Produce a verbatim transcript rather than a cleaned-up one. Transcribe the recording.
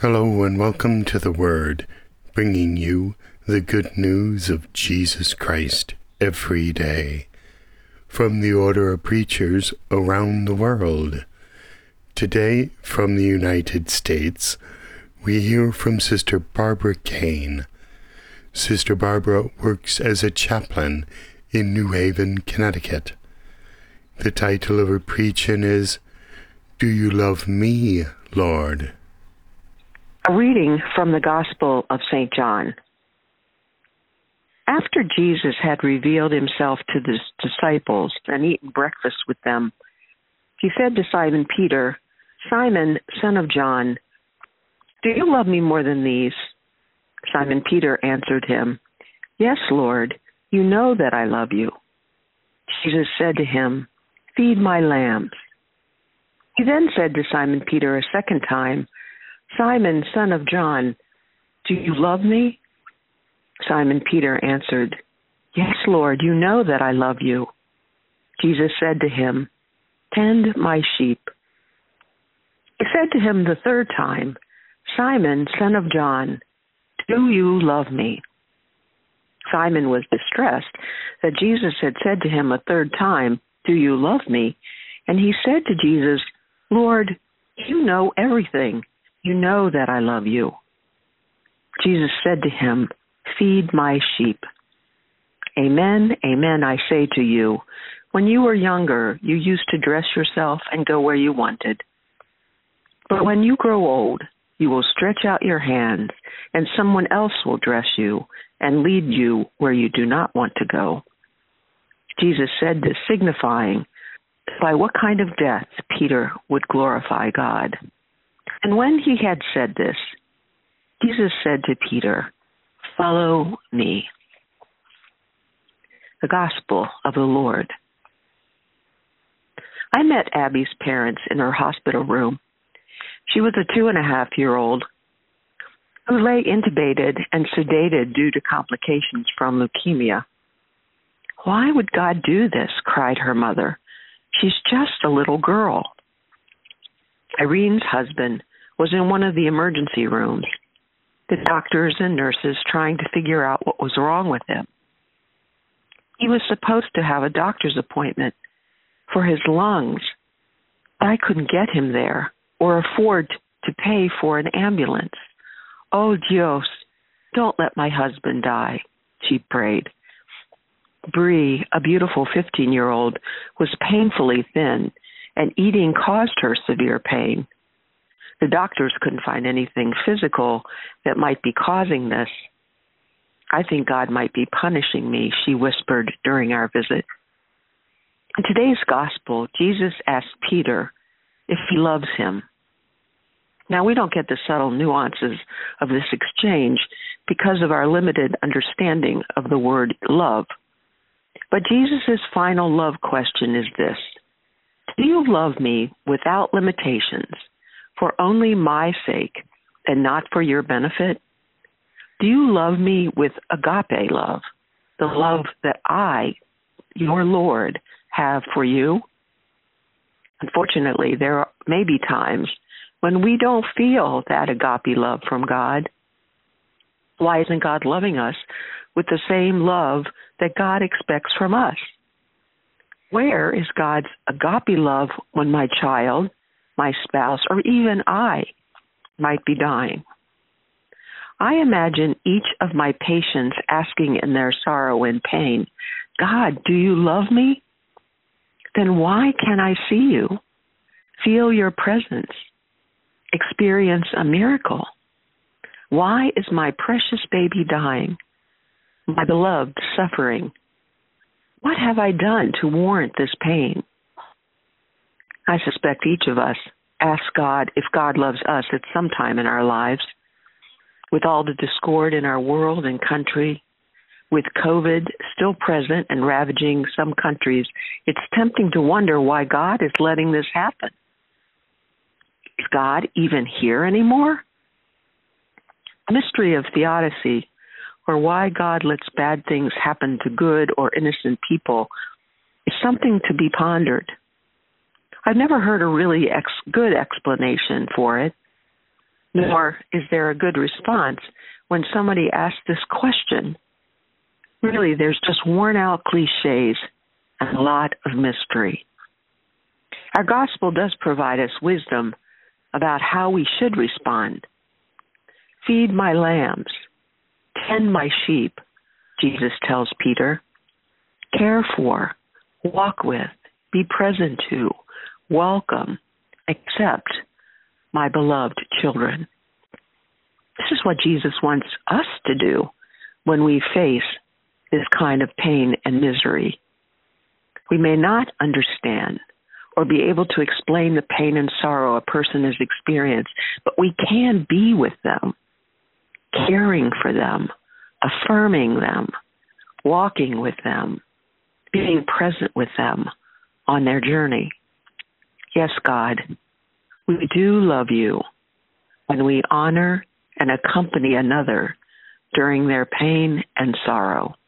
Hello and welcome to The Word, bringing you the good news of Jesus Christ every day, from the Order of Preachers around the world. Today, from the United States, we hear from Sister Barbara Kane. Sister Barbara works as a chaplain in New Haven, Connecticut. The title of her preaching is, Do You Love Me, Lord? A reading from the Gospel of Saint John. After Jesus had revealed himself to his disciples and eaten breakfast with them, he said to Simon Peter, "Simon, son of John, do you love me more than these?" Simon Peter answered him, "Yes, Lord, you know that I love you." Jesus said to him, "Feed my lambs." He then said to Simon Peter a second time, "Simon, son of John, do you love me?" Simon Peter answered, "Yes, Lord, you know that I love you." Jesus said to him, "Tend my sheep." He said to him the third time, "Simon, son of John, do you love me?" Simon was distressed that Jesus had said to him a third time, "Do you love me?" And he said to Jesus, "Lord, you know everything. You know that I love you." Jesus said to him, "Feed my sheep. Amen, amen, I say to you, when you were younger, you used to dress yourself and go where you wanted. But when you grow old, you will stretch out your hands, and someone else will dress you and lead you where you do not want to go." Jesus said this, signifying by what kind of death Peter would glorify God. And when he had said this, Jesus said to Peter, "Follow me." The Gospel of the Lord. I met Abby's parents in her hospital room. She was a two-and-a-half-year-old who lay intubated and sedated due to complications from leukemia. "Why would God do this?" cried her mother. "She's just a little girl." Irene's husband was in one of the emergency rooms, the doctors and nurses trying to figure out what was wrong with him. He was supposed to have a doctor's appointment for his lungs, but I couldn't get him there or afford to pay for an ambulance. "Oh, Dios, don't let my husband die," she prayed. Bree, a beautiful fifteen-year-old, was painfully thin, and eating caused her severe pain. The doctors couldn't find anything physical that might be causing this. "I think God might be punishing me," she whispered during our visit. In today's gospel, Jesus asked Peter if he loves him. Now, we don't get the subtle nuances of this exchange because of our limited understanding of the word love. But Jesus' final love question is this: do you love me without limitations, for only my sake and not for your benefit? Do you love me with agape love, the love that I, your Lord, have for you? Unfortunately, there may be times when we don't feel that agape love from God. Why isn't God loving us with the same love that God expects from us? Where is God's agape love when my child, my spouse, or even I might be dying? I imagine each of my patients asking in their sorrow and pain, "God, do you love me? Then why can't I see you, feel your presence, experience a miracle? Why is my precious baby dying, my beloved suffering? What have I done to warrant this pain?" I suspect each of us asks God if God loves us at some time in our lives. With all the discord in our world and country, with COVID still present and ravaging some countries, it's tempting to wonder why God is letting this happen. Is God even here anymore? The mystery of theodicy, or why God lets bad things happen to good or innocent people, is something to be pondered. I've never heard a really ex- good explanation for it. Nor is there a good response when somebody asks this question. Really, there's just worn-out cliches and a lot of mystery. Our gospel does provide us wisdom about how we should respond. Feed my lambs, tend my sheep, Jesus tells Peter. Care for, walk with, be present to, welcome, accept my beloved children. This is what Jesus wants us to do when we face this kind of pain and misery. We may not understand or be able to explain the pain and sorrow a person has experienced, but we can be with them, caring for them, affirming them, walking with them, being present with them on their journey. Yes, God, we do love you when we honor and accompany another during their pain and sorrow.